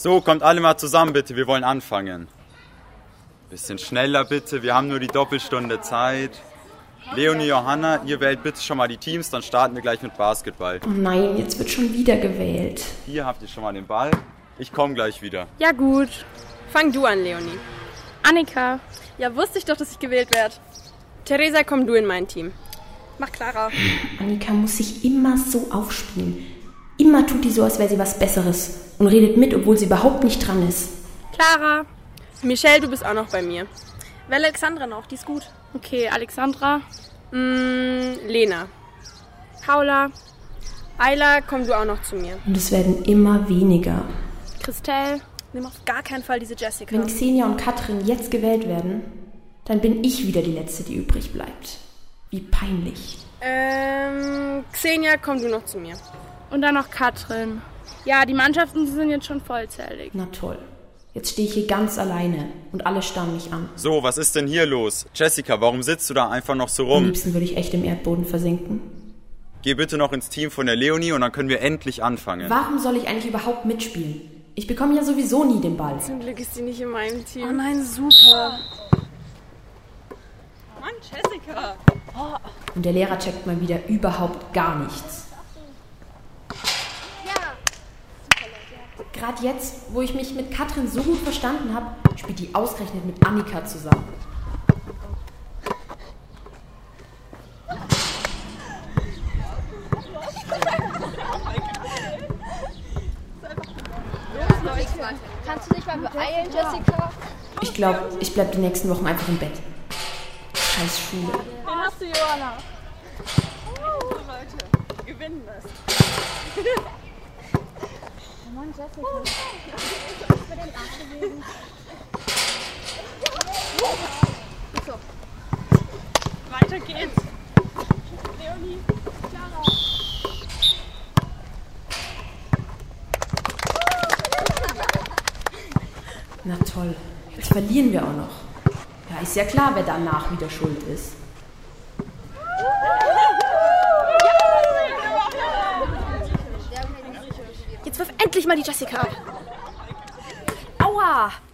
So, kommt alle mal zusammen bitte, wir wollen anfangen. Bisschen schneller bitte, wir haben nur die Doppelstunde Zeit. Leonie, Johanna, ihr wählt bitte schon mal die Teams, dann starten wir gleich mit Basketball. Oh nein, jetzt wird schon wieder gewählt. Hier habt ihr schon mal den Ball. Ich komme gleich wieder. Ja gut. Fang du an, Leonie. Annika. Ja, wusste ich doch, dass ich gewählt werde. Theresa, komm du in mein Team. Mach Clara. Annika muss sich immer so aufspielen. Immer tut die so, als wäre sie was Besseres und redet mit, obwohl sie überhaupt nicht dran ist. Clara. Michelle, du bist auch noch bei mir. Wähle Alexandra noch, die ist gut. Okay, Alexandra. Lena. Paula. Ayla, komm du auch noch zu mir. Und es werden immer weniger. Christelle. Nimm auf gar keinen Fall diese Jessica. Wenn Xenia und Katrin jetzt gewählt werden, dann bin ich wieder die Letzte, die übrig bleibt. Wie peinlich. Xenia, komm du noch zu mir. Und dann noch Katrin. Ja, die Mannschaften sind jetzt schon vollzählig. Na toll. Jetzt stehe ich hier ganz alleine und alle starren mich an. So, was ist denn hier los? Jessica, warum sitzt du da einfach noch so Am rum? liebsten würde ich echt im Erdboden versinken. Geh bitte noch ins Team von der Leonie und dann können wir endlich anfangen. Warum soll ich eigentlich überhaupt mitspielen? Ich bekomme ja sowieso nie den Ball. Zum Glück ist sie nicht in meinem Team. Oh nein, super. Mann, Jessica. Und der Lehrer checkt mal wieder überhaupt gar nichts. Gerade jetzt, wo ich mich mit Katrin so gut verstanden habe, spielt die ausgerechnet mit Annika zusammen. Kannst du dich mal beeilen, Jessica? Ich glaube, ich bleib die nächsten Wochen einfach im Bett. Scheiß Schule. Den hast du, Johanna. So, Leute, wir gewinnen das. Oh Mann, Jessica. Ich will den Arsch bewegen. So. Weiter geht's. Leonie. Clara. Na toll, jetzt verlieren wir auch noch. Ja, ist ja klar, wer danach wieder schuld ist. Jetzt wirf endlich mal die Jessica ab. Aua.